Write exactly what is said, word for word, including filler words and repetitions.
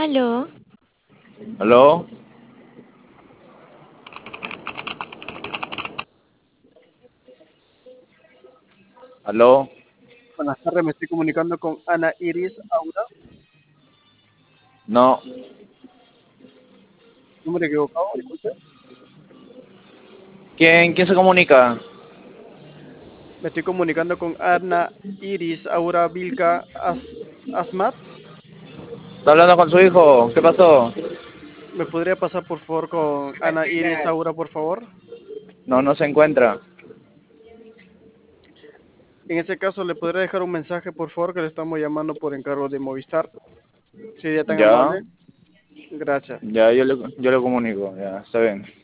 Aló, ¿Aló? ¿Aló? Buenas tardes, me estoy comunicando con Ana Iris Aura. No. Número equivocado, disculpe. ¿Quién, quién se comunica? Me estoy comunicando con Ana Iris Aura Vilca As- Asmat. ¿Está hablando con su hijo? ¿Qué pasó? ¿Me podría pasar por favor con Ana Iris Aura, por favor? No, no se encuentra. En ese caso, ¿le podría dejar un mensaje, por favor, que le estamos llamando por encargo de Movistar? Sería tan Ya, amable. Gracias. ya, yo le, yo le comunico, ya, está bien.